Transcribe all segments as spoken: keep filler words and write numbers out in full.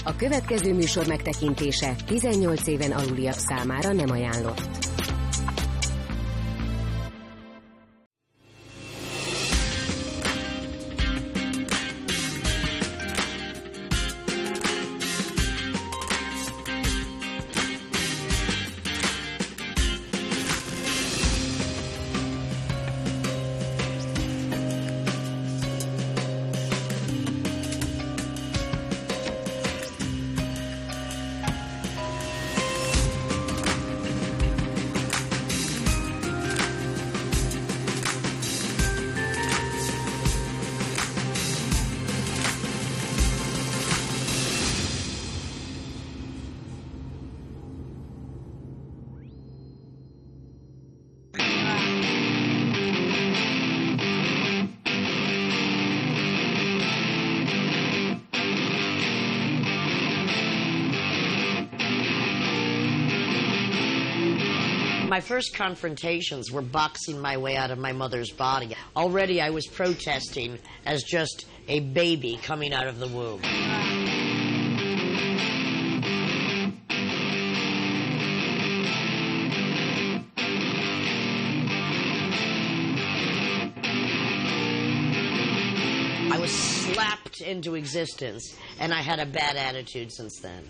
A következő műsor megtekintése tizennyolc éven aluliak számára nem ajánlott. My first confrontations were boxing my way out of my mother's body. Already I was protesting as just a baby coming out of the womb. I was slapped into existence, and I had a bad attitude since then.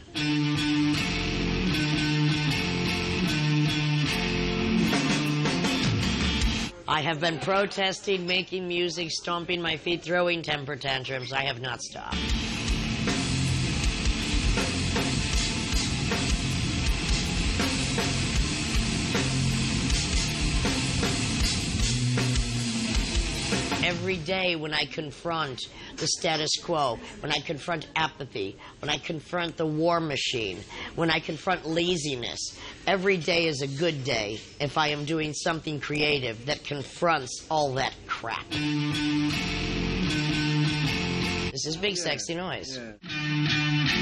I have been protesting, making music, stomping my feet, throwing temper tantrums. I have not stopped. Every day when I confront the status quo, when I confront apathy, when I confront the war machine, when I confront laziness, every day is a good day if I am doing something creative that confronts all that crap. This is Big Sexy Noise. Yeah.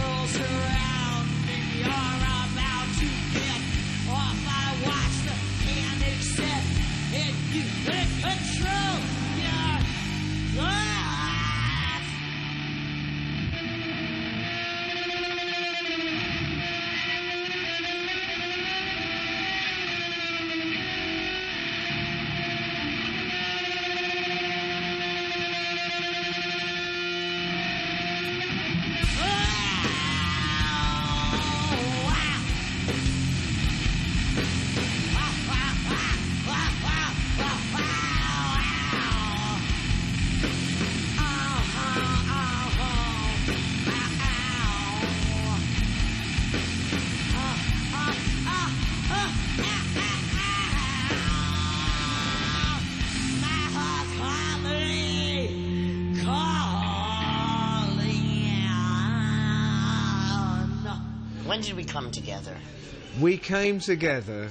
swirls around and you're about to get off. I watch the hand accept and you can control your life. When did we come together? We came together,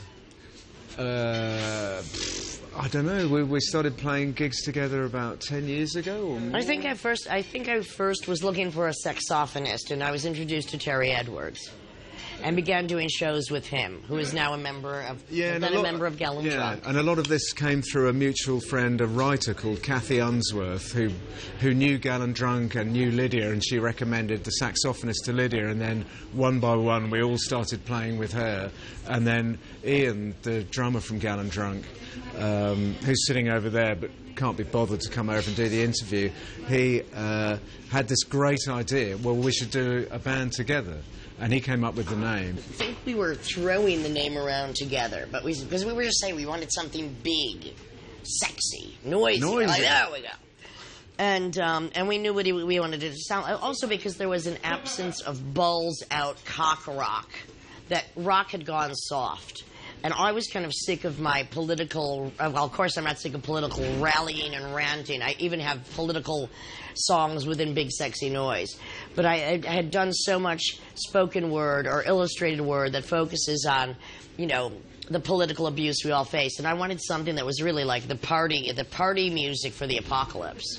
uh, I don't know, we, we started playing gigs together about ten years ago or more. I think I first I think I first was looking for a saxophonist, and I was introduced to Terry Edwards and began doing shows with him, who is now a member of yeah, then a, a lot, member of Gallon yeah, Drunk. And a lot of this came through a mutual friend, a writer called Kathy Unsworth, who who knew Gallon Drunk and knew Lydia, and she recommended the saxophonist to Lydia, and then one by one we all started playing with her. And then Ian, the drummer from Gallon Drunk, um, who's sitting over there but can't be bothered to come over and do the interview, he uh, had this great idea, well, we should do a band together. And he came up with the name. I think we were throwing the name around together, but we because we were just saying we wanted something big, sexy, noisy. Noisy. Like, there we go. And um, and we knew what we wanted it to sound. Also because there was an absence of balls out cock rock, that rock had gone soft. And I was kind of sick of my political, well, of course I'm not sick of political rallying and ranting. I even have political songs within Big Sexy Noise. But I, I had done so much spoken word or illustrated word that focuses on, you know, the political abuse we all face. And I wanted something that was really like the party, the party music for the apocalypse.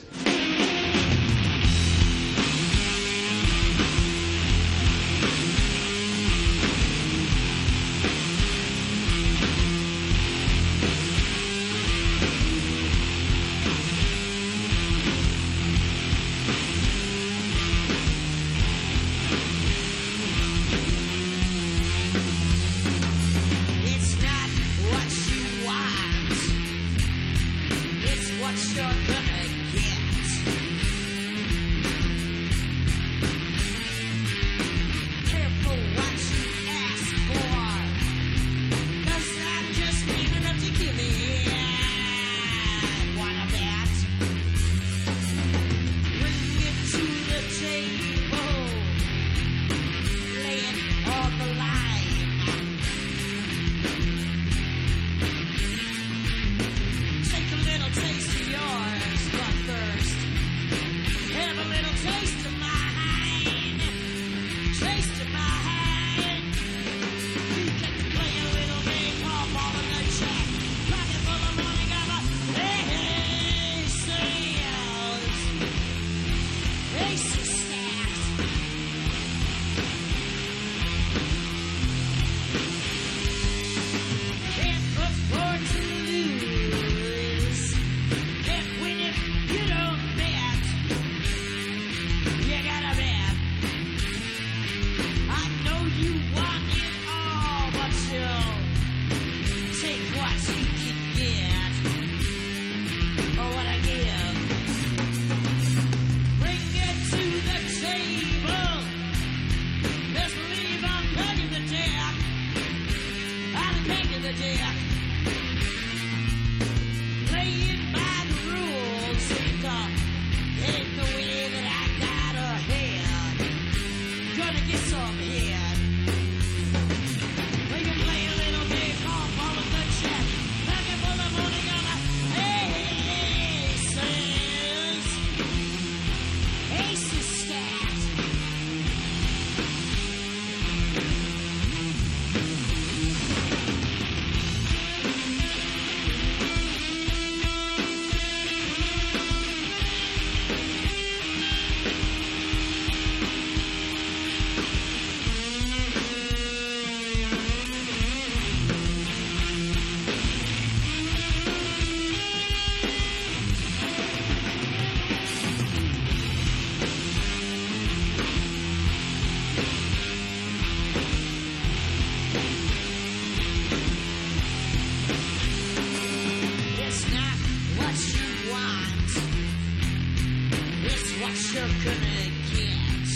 gonna get.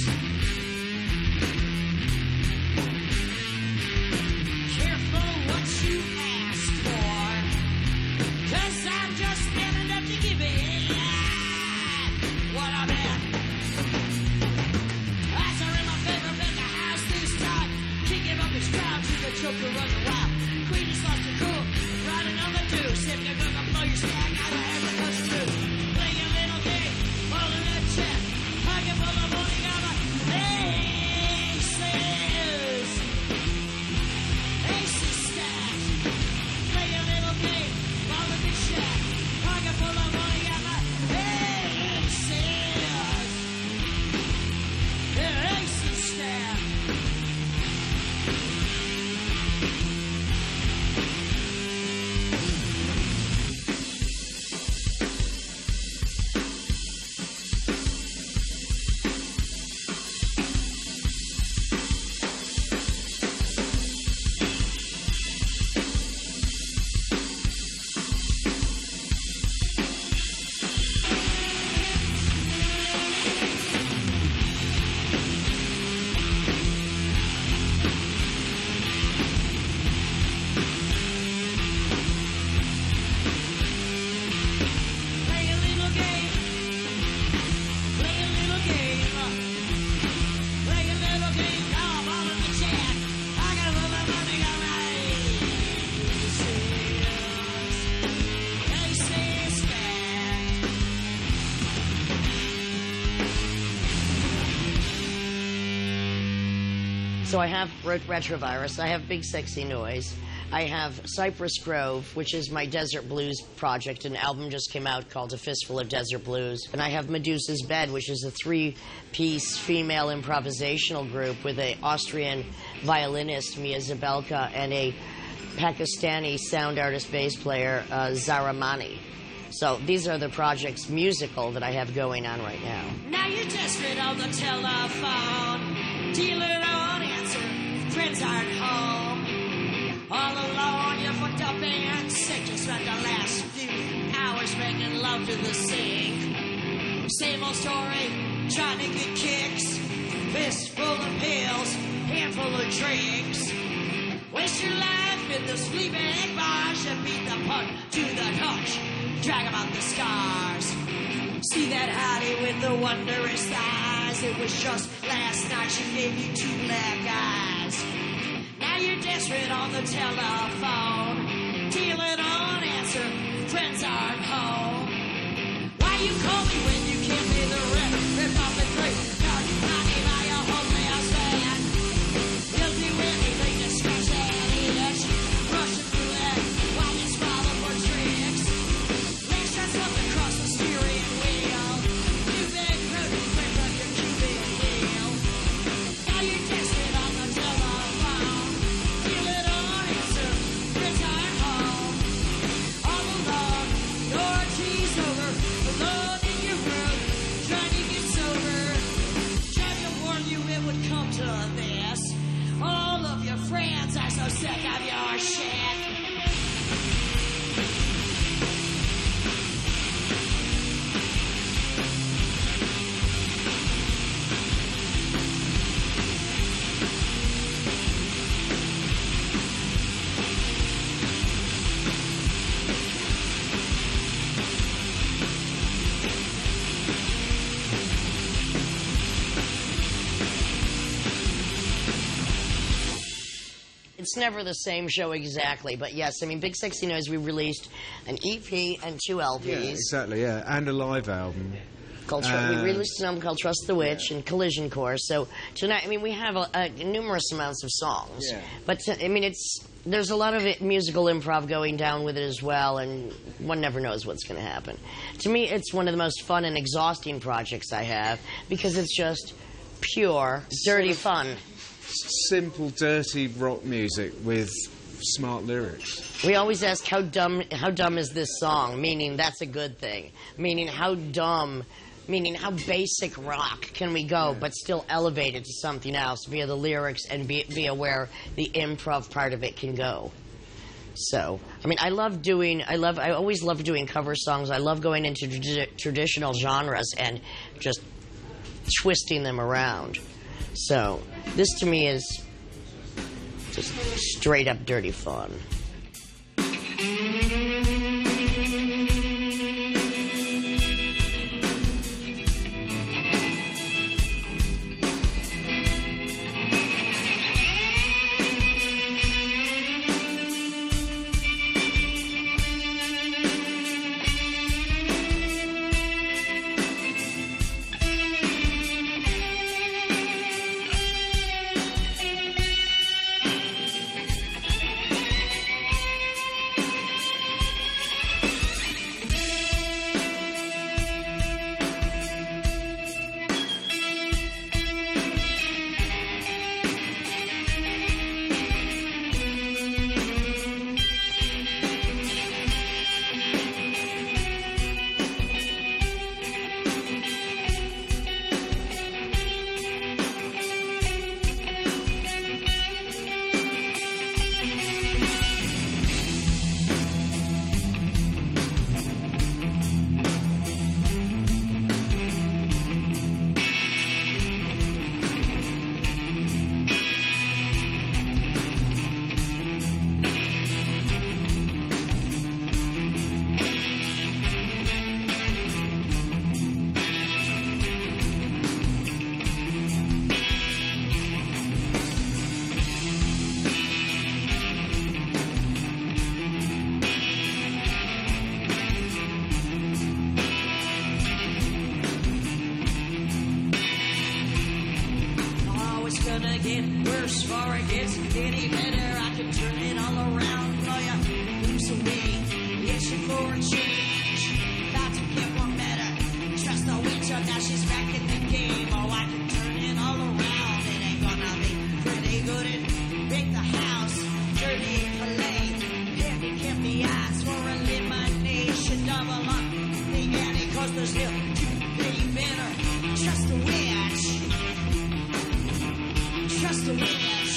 Careful what you ask for, 'cause I'm just man enough to give it. What a man. Eyes are in my favor, make a house this time. Can't give up his crown to the joker runs wild. Queen is lost her cool, riding on the deuce. If you're gonna blow your stack, I don't have the punch through. Play a little game, holding a check. Pocket full of money, got my aces. Aces stacked. Play a little game, holding the check. Pocket full of money, got my aces. Yeah, aces stacked. Play a little game. Play a little game. Play a little game. Come on in the chat. I got a little money on my aces. Aces stacked. So I have Ret- Retrovirus, I have Big Sexy Noise, I have Cypress Grove, which is my Desert Blues project. An album just came out called A Fistful of Desert Blues. And I have Medusa's Bed, which is a three-piece female improvisational group with an Austrian violinist, Mia Zabelka, and a Pakistani sound artist bass player, uh, Zaramani. So these are the projects musical that I have going on right now. Now you're desperate on the telephone. Dealer don't answer. Friends aren't home. All alone, you're fucked up and sick. You spent the last few hours making love to the sink. Same old story, trying to get kicks. Fist full of pills, handful of drinks. Waste your life in the sleeping bars. You beat the punk to the touch. Drag about the scars. See that hottie with the wondrous thighs. It was just last night she gave you two black eyes. Now you're desperate on the telephone. Dealer don't answer. Friends aren't home. Why you call me when you can't pay the rent? Rip off the three. Cause you money by your homeless man. He'll do anything to scratch that itch. Rushing through that while you swallow for tricks. Legs just up across the steering wheel. You big produce break on your cubic wheel. Now you're desperate on the telephone. Dealer don't answer. Friends aren't home. All alone, your tea's over. Alone in your room, trying to get sober. Tried to warn you it would come to this. All of your friends are so sick of your shit. It's never the same show exactly, but yes, I mean, Big Sexy Noise, we released an E P and two L Ps. Yeah, exactly, yeah. And a live album. Called, Tr- Uh, we released an album called Trust the Witch and Collision Course. So tonight, I mean, we have a, a, numerous amounts of songs. Yeah. But, t- I mean, it's there's a lot of it, musical improv going down with it as well, and one never knows what's going to happen. To me, it's one of the most fun and exhausting projects I have because it's just pure, dirty fun. Simple, dirty rock music with smart lyrics. We always ask how dumb how dumb is this song, meaning that's a good thing. Meaning how dumb, meaning how basic rock can we go, but still elevate it to something else via the lyrics and be, via where the improv part of it can go. So, I mean, I love doing, I love, I always love doing cover songs. I love going into tradi- traditional genres and just twisting them around. So this to me is just straight up dirty fun. Worse for it gets any better. I can turn it all around for you. Lose a way, yes, you for a change. About to get one better. Trust the witch, now she's back in the game. Oh, I can turn it all around. It ain't gonna be pretty good and make the house dirty fillet. Handicap the odds for elimination. Double up the ante, cause there's still two way better. Trust the witch. Trust the witch.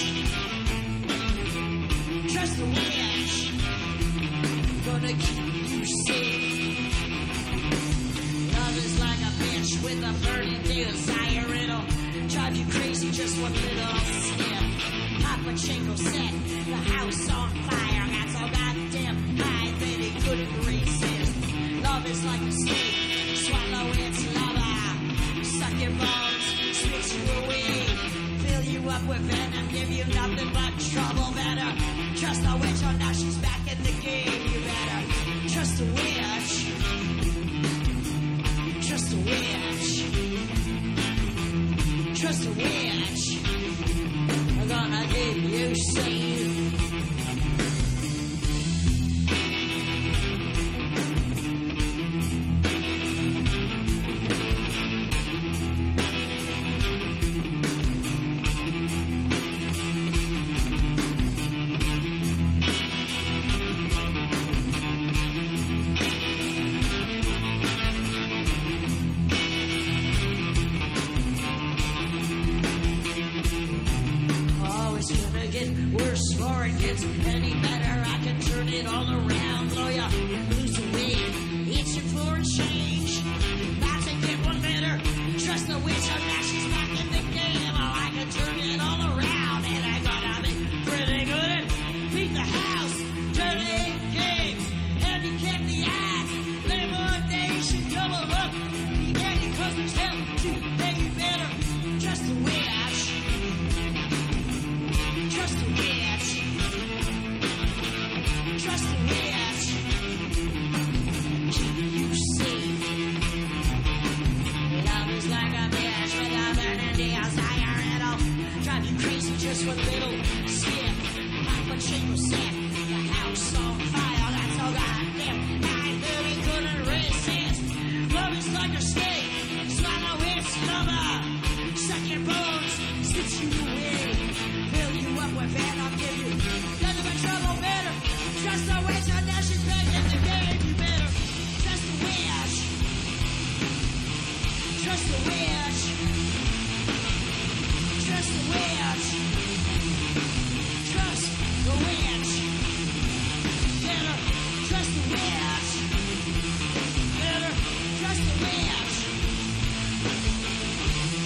Trust the witch. Gonna keep you safe. Love is like a bitch with a burning desire. It'll drive you crazy just one little step. Pachinko set the house on fire. Got so goddamn high that he couldn't resist. Love is like a snake. Swallow its lava. Suck your bones. Spit you away. You up with venom, give you nothing but trouble. Better trust the witch, oh now she's back in the game. You better trust the witch. Trust the witch. Trust the witch. I'm gonna keep you safe. Worse for it gets any better. I can turn it all around. Lawyer, lose a win. It's your for a change. About to get one better. Trust the witch, oh now she's back in the game. Oh, I can turn it all around. It ain't gonna be pretty good and beat the house. Dirty games. Handicap the odds. Elimination double up. The ante cause there's hell to make it better. Trust the witch. Trust the witch. Trust the witch. Keep you safe. Love is like a bitch with a burning desire. It'll drive you crazy just one little skip. Pachinko set the house on fire. That's so goddamn high that he couldn't resist. Love is like a snake. Swallow its lover. Suck your bones. Spit you away. With venom, give you nothing but trouble. Better trust the witch, oh now she's back in the game. You better trust the witch. Trust the witch. Trust the witch. Trust the witch. Better trust the witch. Better trust the witch.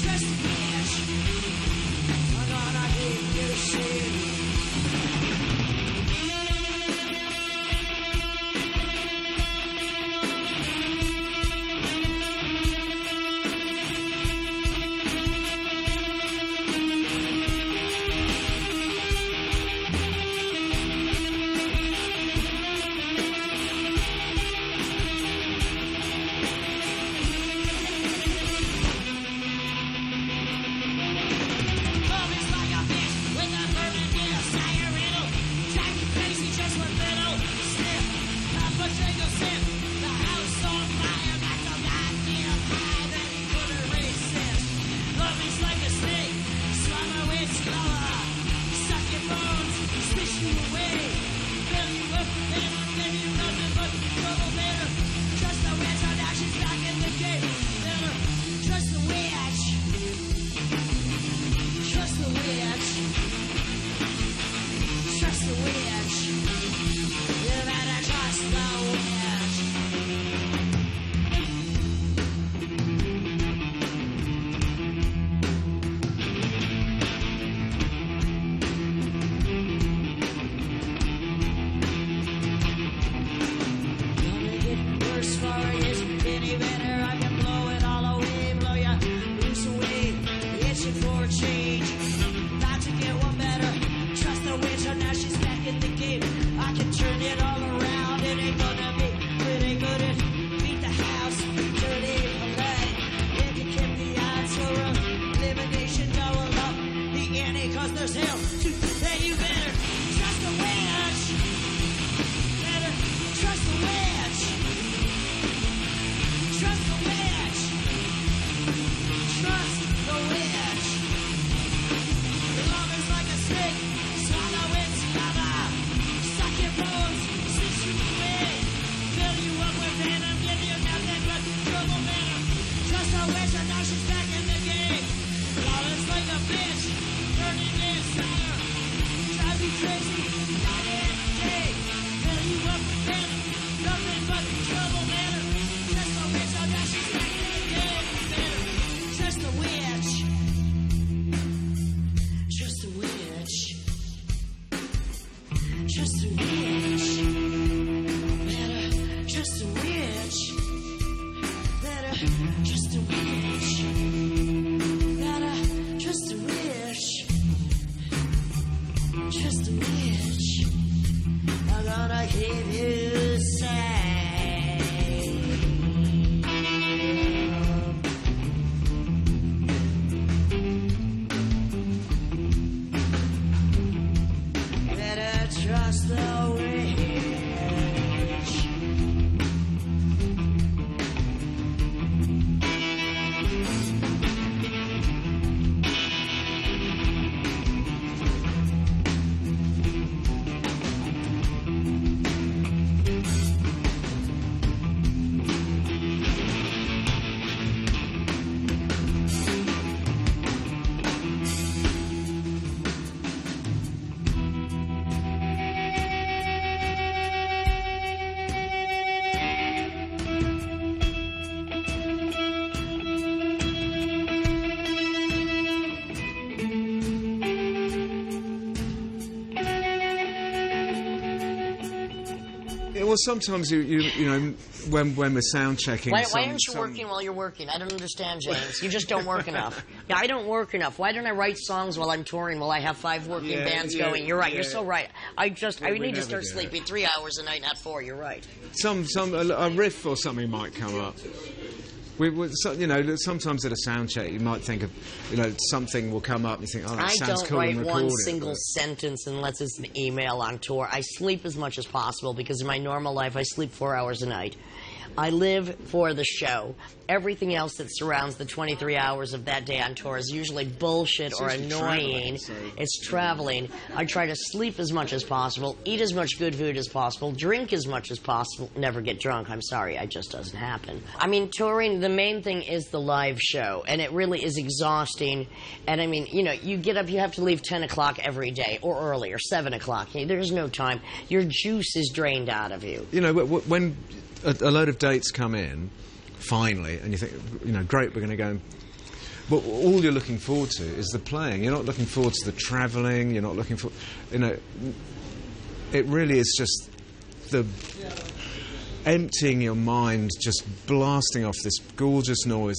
well, sometimes you, you, you know, when when we're sound checking. Why, some, why aren't you some... working while you're working? I don't understand, James. You just don't work enough. Yeah, I don't work enough. Why don't I write songs while I'm touring? While I have five working yeah, bands yeah, going? You're right. yeah. You're so right. I just We- I we need to never start do sleeping it. three hours a night, not four. You're right. Some some a, a riff or something might come up. We, we, so, you know, sometimes at a sound check, you might think of, you know, something will come up and you think, oh, that I sounds don't cool write and one record it, single but- sentence unless it's an email on tour. I sleep as much as possible because in my normal life I sleep four hours a night. I live for the show. Everything else that surrounds the twenty-three hours of that day on tour is usually bullshit It's or usually annoying. traveling, so- It's traveling. I try to sleep as much as possible, eat as much good food as possible, drink as much as possible, never get drunk. I'm sorry, it just doesn't happen. I mean, touring, the main thing is the live show, and it really is exhausting. And I mean, you know, you get up, you have to leave ten o'clock every day, or earlier, seven o'clock. There's no time. Your juice is drained out of you. You know, wh- wh- when a, a load of dates come in, finally, and you think, you know, great, we're going to go. And, but all you're looking forward to is the playing. You're not looking forward to the travelling. You're not looking for, you know, it really is just the emptying your mind, just blasting off this gorgeous noise.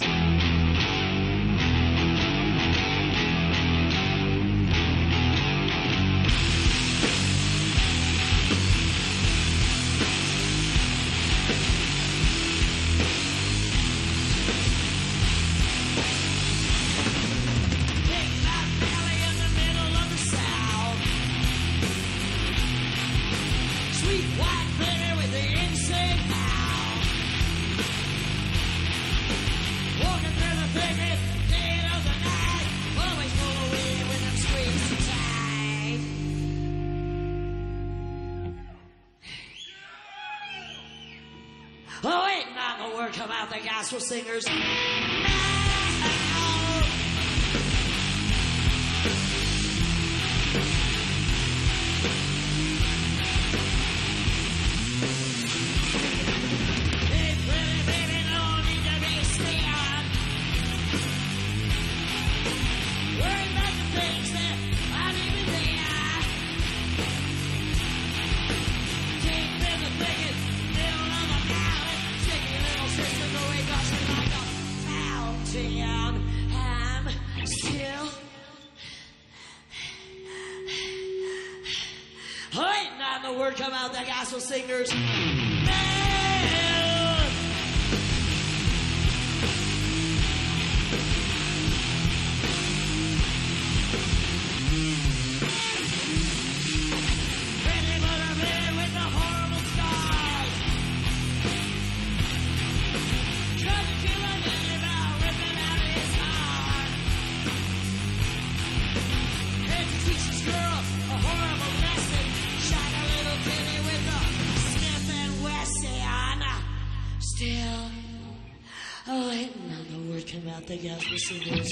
Big fat valley in the middle of the South. Sweet white baby with the insane howl. Walking through the thicket, dead of the night. Always pull away when I'm squeezed too tight. Oh, ain't not the word come out the gospel singers. Now. Hey, pretty baby, no need to be scared. Worry about the things that aren't even there. Deep in the thicket, middle of the valley, sticky little sister going gushing like a fountain. I'm still. Oh, ain't not the word come out the gospel singers. Man. Ready for the man with the horrible scars. Tried to kill a man by ripping out his heart. Had to teach this girl a horrible lesson. Shot a little kitty with a Smith and Wesson. Still, oh, ain't another word come out the gospel singers.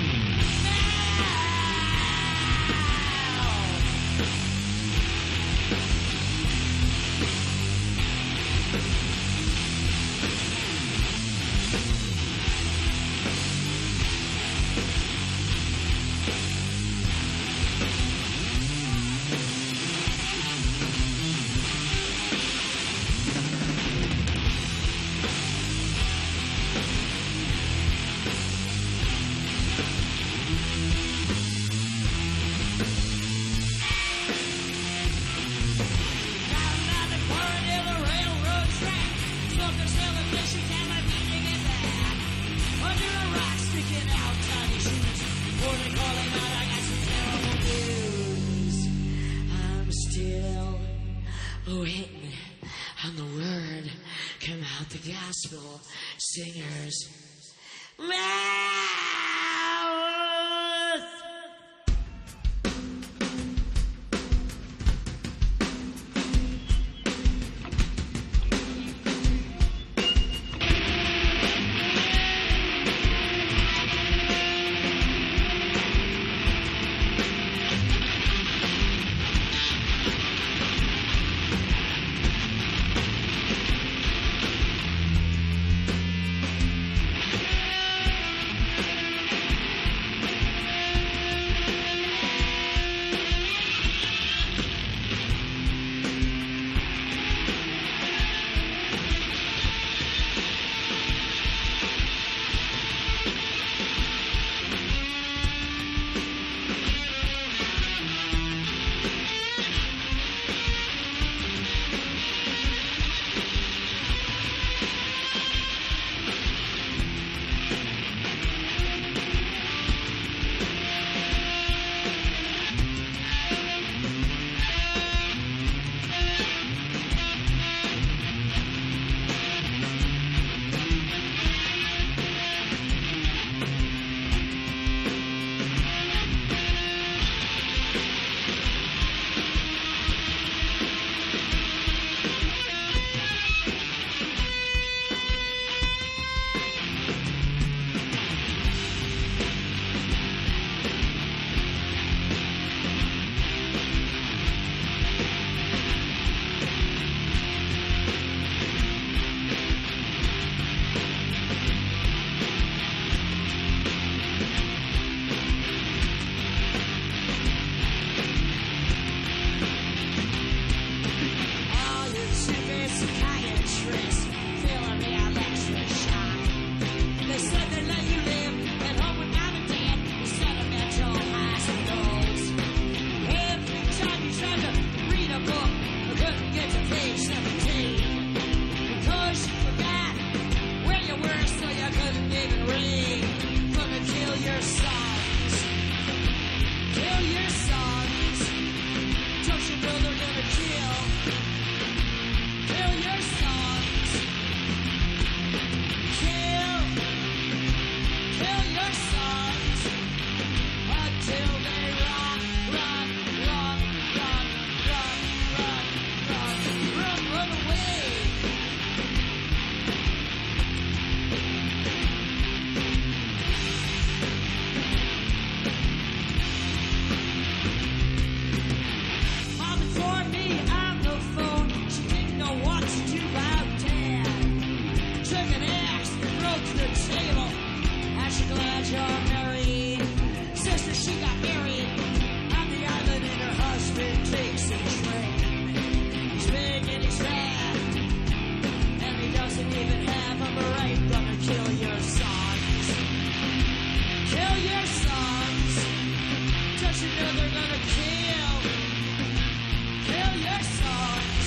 Waiting on the word come out the gospel singers. Mouth! you know they're gonna kill, kill your songs.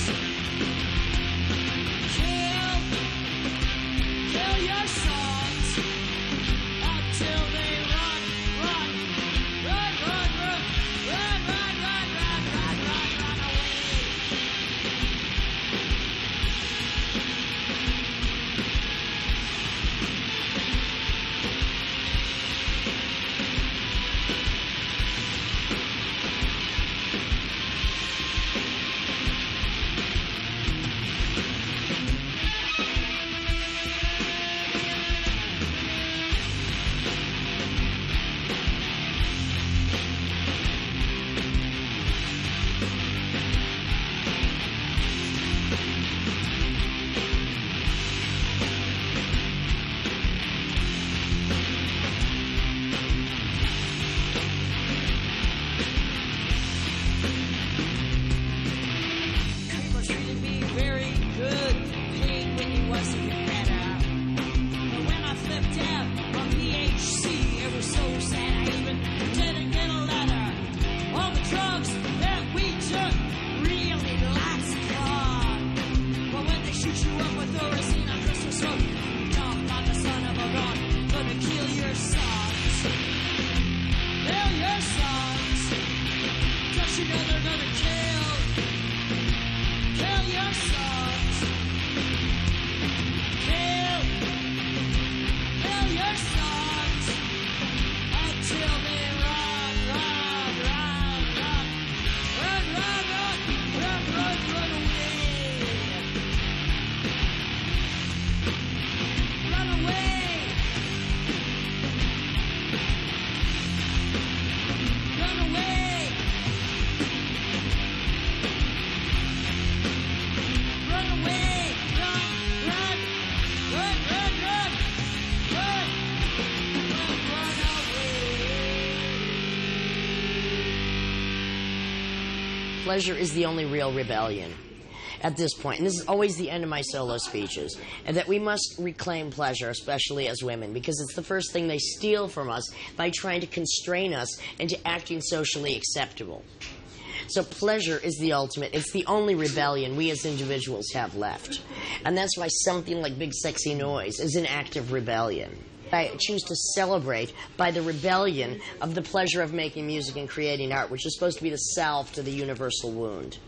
Kill, kill your songs until they run, run, run, run, run, run, run, run, run, run, run, run away. People treated me very good, paid when he wasn't better. But when I flipped out on P H C, it was so sad I even didn't get a letter. All the drugs that we took really lots of fun. But when they shoot you up with Thorazine on Christmas Road, you jump like the son of a gun, gonna kill your sons. Kill your sons. Don't you know they're gonna kill? Kill your sons. Kill. Kill your sons until they run, run, run, run. Run, run, run, run, run, run away. Run away. Run away. Run away! Run! Run! Run! Run! Run! Run! Run! Run away! Pleasure is the only real rebellion at this point, and this is always the end of my solo speeches, and that we must reclaim pleasure, especially as women, because it's the first thing they steal from us by trying to constrain us into acting socially acceptable. So pleasure is the ultimate. It's the only rebellion we as individuals have left. And that's why something like Big Sexy Noise is an act of rebellion. I choose to celebrate by the rebellion of the pleasure of making music and creating art, which is supposed to be the salve to the universal wound.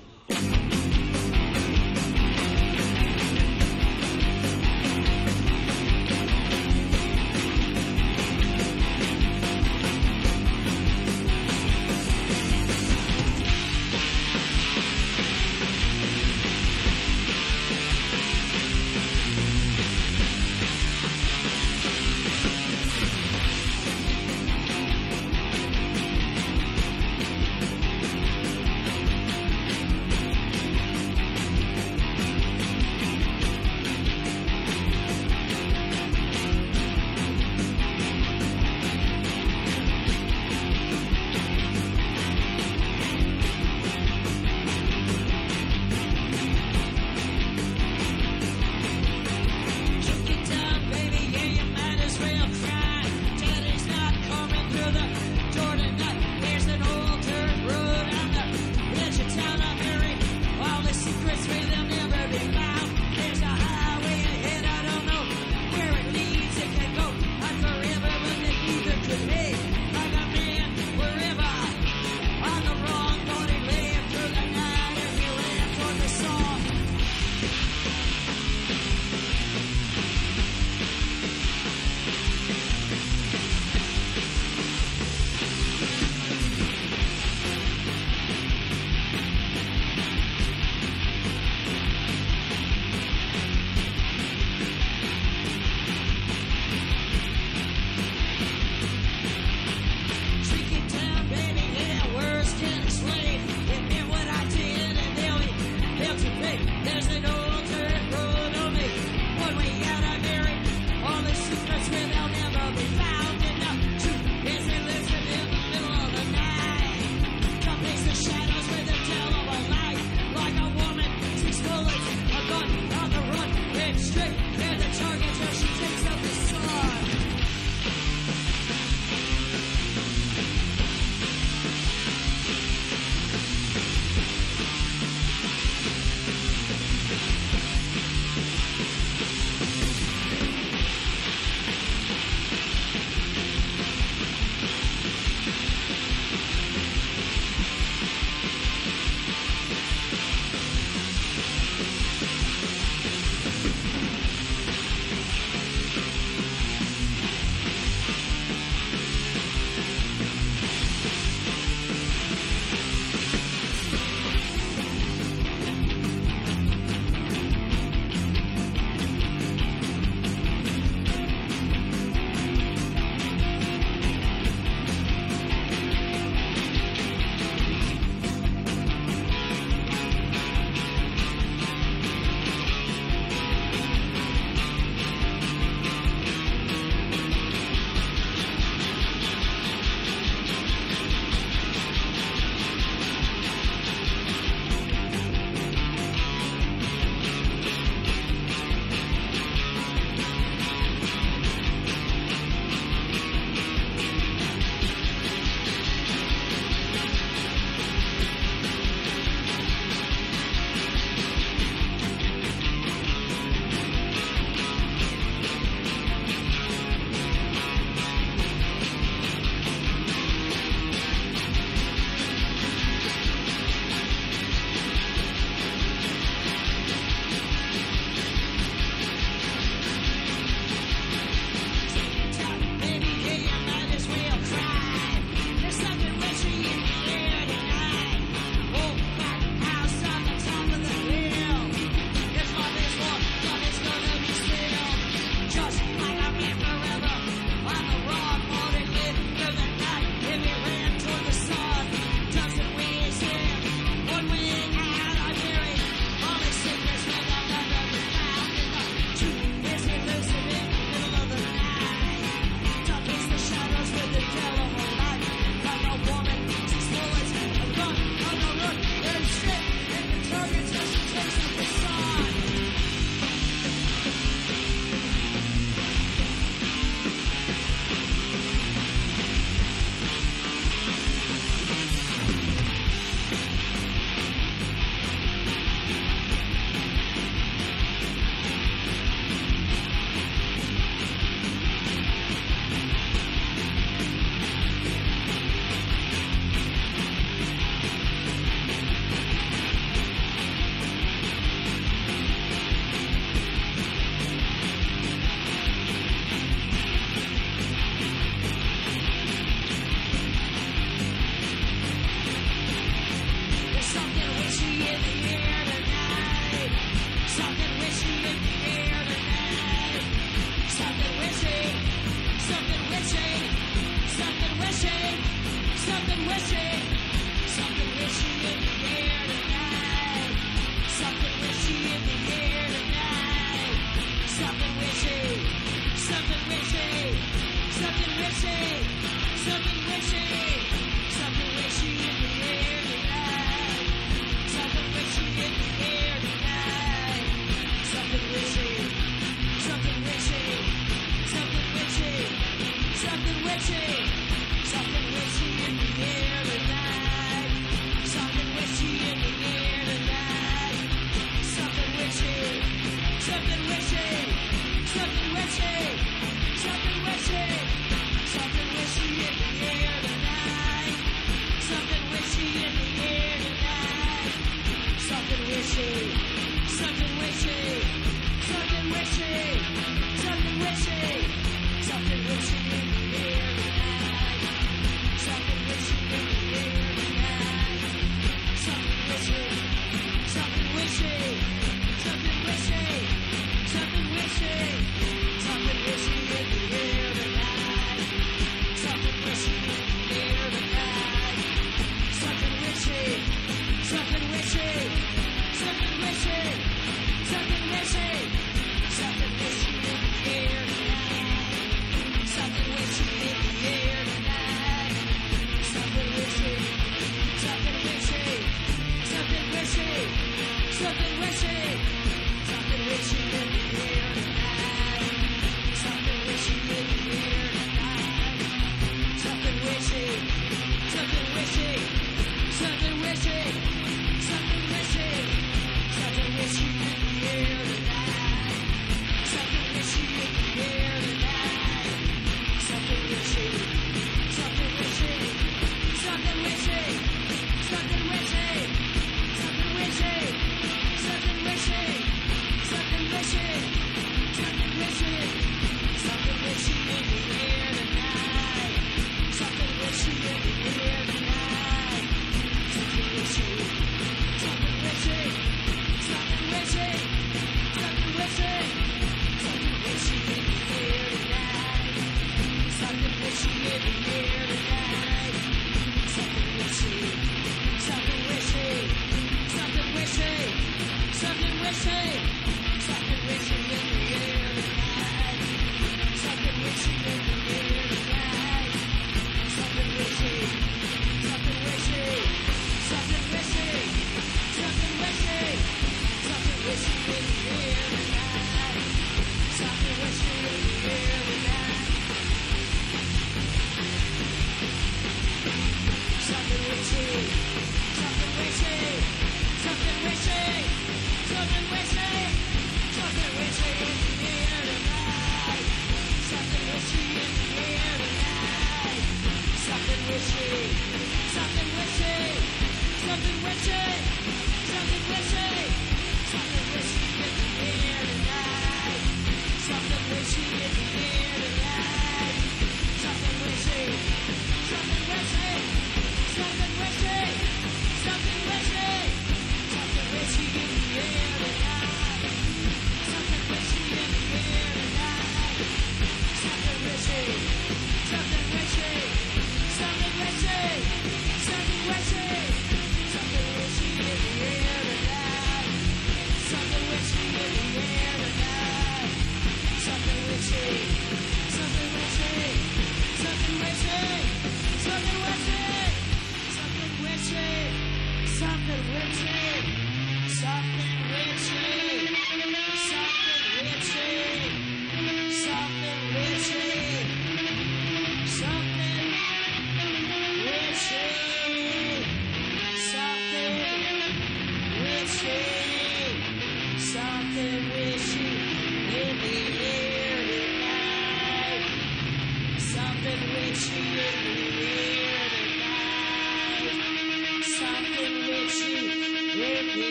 Something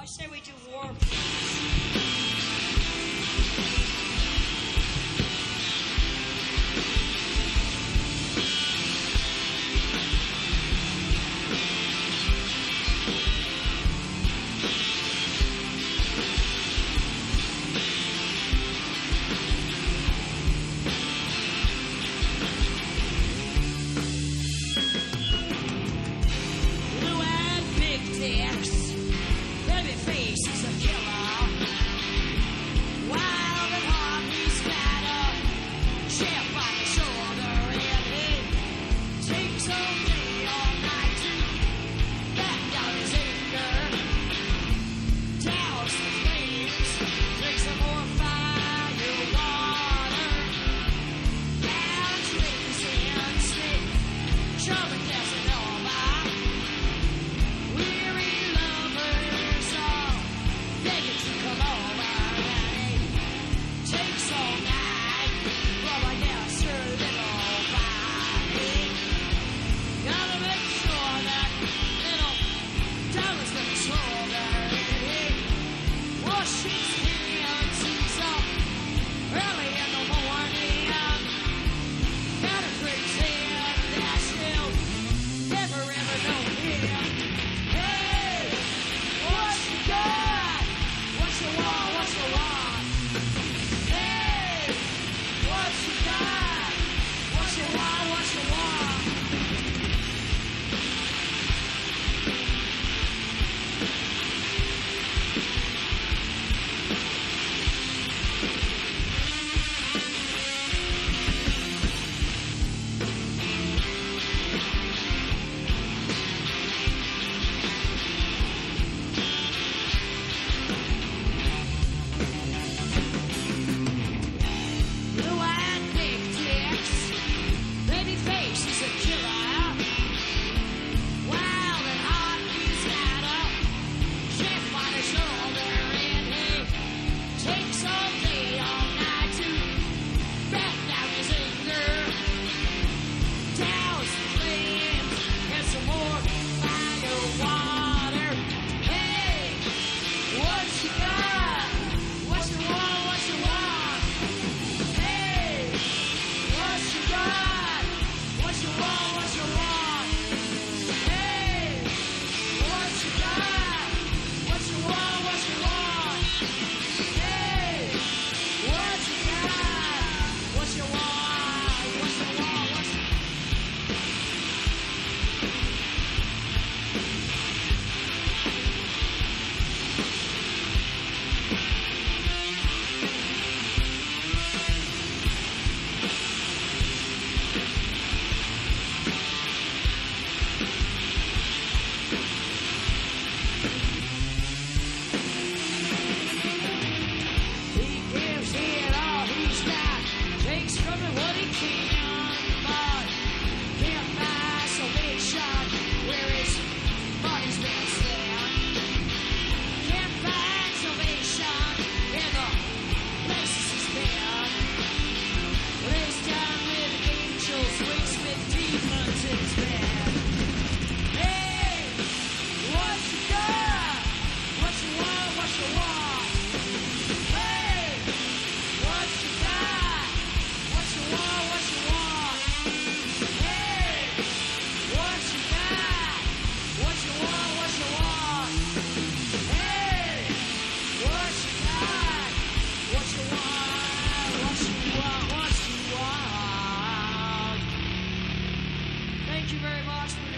say we do War Piece. Blue and big dicks, baby face is a killer. Wild and hard, he's got a chip on his shoulder, and he takes all day, all night to back down his anger. Douse the flames, drink some more fire water. Downs lazy and sleep, Charlotte Casanova. Weary lovers all begging to come over, and he takes all night, well, I guess her little body. Gotta make sure that little Dallas with his shoulder, and he washes hands, he's up early in the morning. Got a crazy that she'll never ever know him. Hey, what you got? What you want? What you want? Hey, what you got? What you want? What you want? Blue and big dicks, baby face is a killer. Wild and hot, he's got a chip on his shoulder, and he takes all day, all night to back down his anger. Douse the flames and some more fire water. Hey, what you got? What you want? What you want? Hey, what you got? What you want? What you want? Hey, what you got? What you want? What you want? Hey, what you got? What you want? What you want? What you He gives it all he's got, takes from it what he can, but can't buy salvation where his money's been spent. Can't find salvation in the places he's been. Lays down with angels, wakes with demons in his bed. Hey, what you got? What you want? What you want? Hey, what you got? What you want? What you want? Hey, what you got? What you want? What you want? Hey, what you got? What you want? What you want? What you want? Thank you very much for